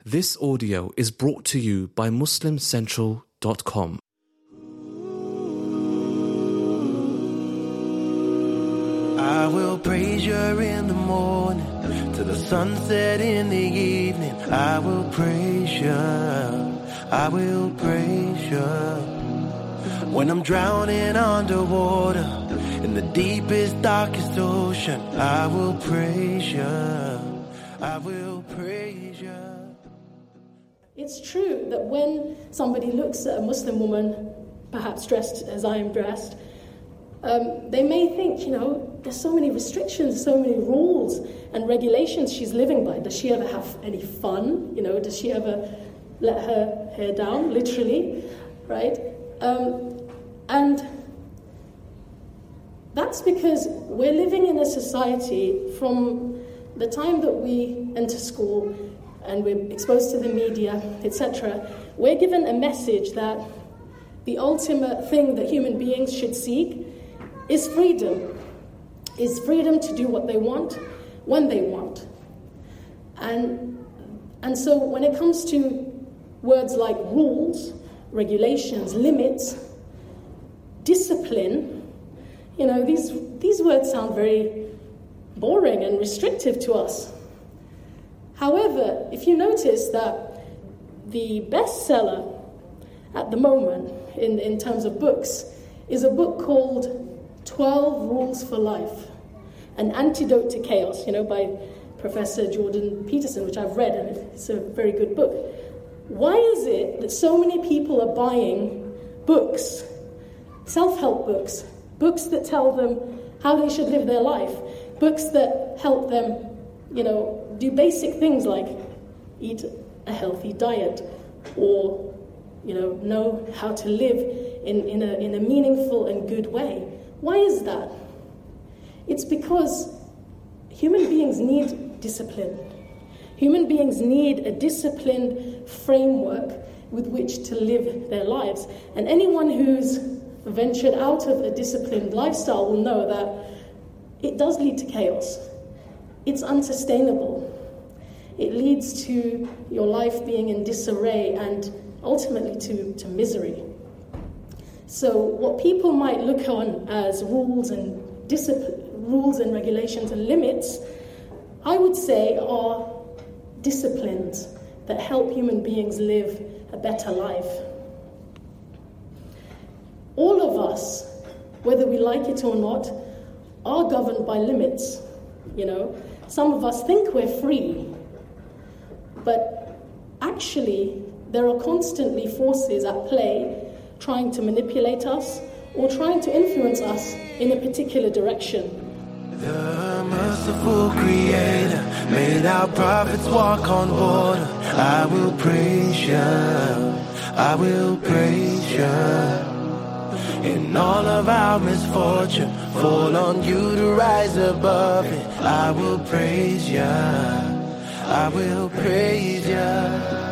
This audio is brought to you by MuslimCentral.com. I will praise you in the morning, to the sunset in the evening. I will praise you, I will praise you. When I'm drowning underwater, in the deepest, darkest ocean, I will praise you, I will praise you. It's true that when somebody looks at a Muslim woman, perhaps dressed as I am dressed, they may think, there's so many restrictions, so many rules and regulations she's living by. Does she ever have any fun? Does she ever let her hair down, literally, right? And that's because we're living in a society from the time that we enter school and we're exposed to the media, etc. We're given a message that the ultimate thing that human beings should seek is freedom to do what they want, when they want. And so when it comes to words like rules, regulations, limits, discipline, these words sound very boring and restrictive to us. However, if you notice that the bestseller at the moment in terms of books is a book called 12 Rules for Life, An Antidote to Chaos, by Professor Jordan Peterson, which I've read, and it's a very good book. Why is it that so many people are buying books, self-help books, books that tell them how they should live their life, books that help them, do basic things like eat a healthy diet or, know how to live in a meaningful and good way? Why is that? It's because human beings need discipline. Human beings need a disciplined framework with which to live their lives. And anyone who's ventured out of a disciplined lifestyle will know that it does lead to chaos. It's unsustainable. It leads to your life being in disarray and ultimately to misery. So what people might look on as rules and regulations and limits, I would say are disciplines that help human beings live a better life. All of us, whether we like it or not, are governed by limits. Some of us think we're free, but actually there are constantly forces at play trying to manipulate us or trying to influence us in a particular direction. The merciful Creator made our prophets walk on water. I will praise you, I will praise you. In all of our misfortune, fall on you to rise above it. I will praise you, I will praise you.